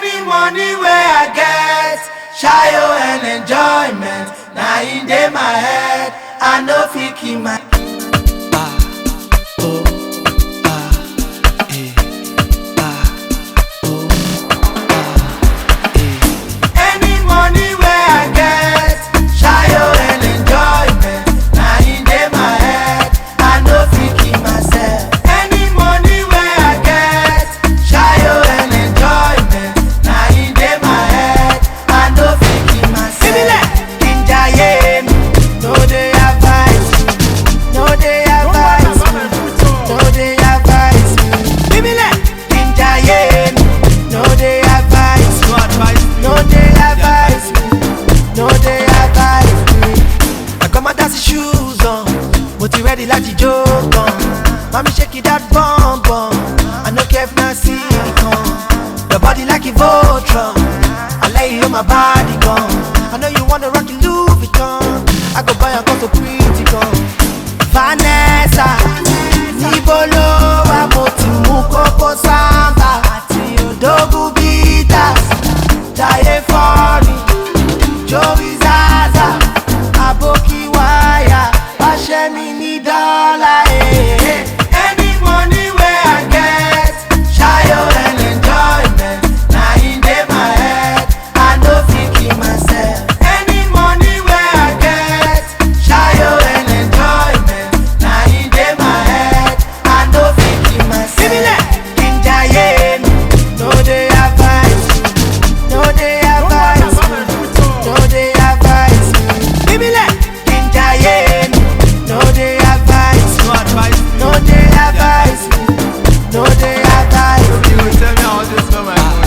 Any money where I get, shayo and enjoyment. Now in dey my head, I no fit keep my. Any money where I get, shayo and enjoyment. Now in dey my head, I no fit keep myself. Any money where I get, shayo and enjoyment. Now in dey my head, I no fit keep myself. Kinjaye mi, no dey advise me, no dey advise me, no dey advise me. Kinjaye mi, no dey advise me, no dey advise me, no dey advise me. I got my dancing shoes on, mo ti ready láti jó gan. Mami shake that bum bum, I no care if na silicone. Your body like a Voltron, I lay you on my body gun. I know you wanna rock your Louis Vuitton, I go buy a gun so pretty gun. Vanessa, níbo ló wà, mo ti mú Coco Samba àti Odogu Bitters. Jaiye Fọ́ọ̀rì, Joey Zaza, Aboki Waya, wáṣẹ́ mi ní dọ́là. Any money where I get, shayo and enjoyment. Now in dey my head, I no fit keep myself. Any money where I get, shayo and enjoyment. Now in dey my head, I no fit keep myself. Kinjaye mi, no dey advise me, no dey advise me, no dey advise me. Kinjaye mi, no dey advise me, no dey advise me, no dey advise me. You will tell me how to spell my money.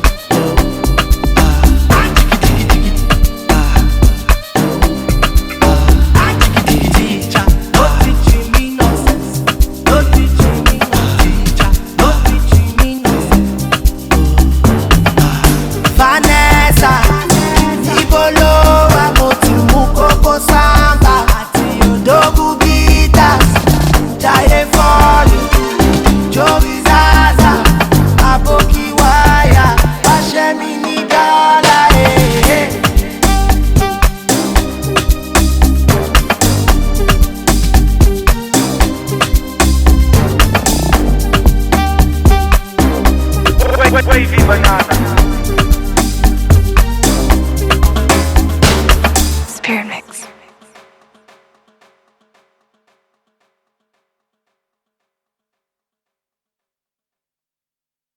Teacher, no teaching me nonsense. No teaching me nonsense. Teacher, no teaching me nonsense. Vanessa, níbo ló wà, mo ti mú Coco Samba àti Odogu Bitters. Jaiye Fọ́ọ̀rì, Joey Zaza, Aboki Waya, wáṣẹ́ mi ní dọ́là. Wavy banana.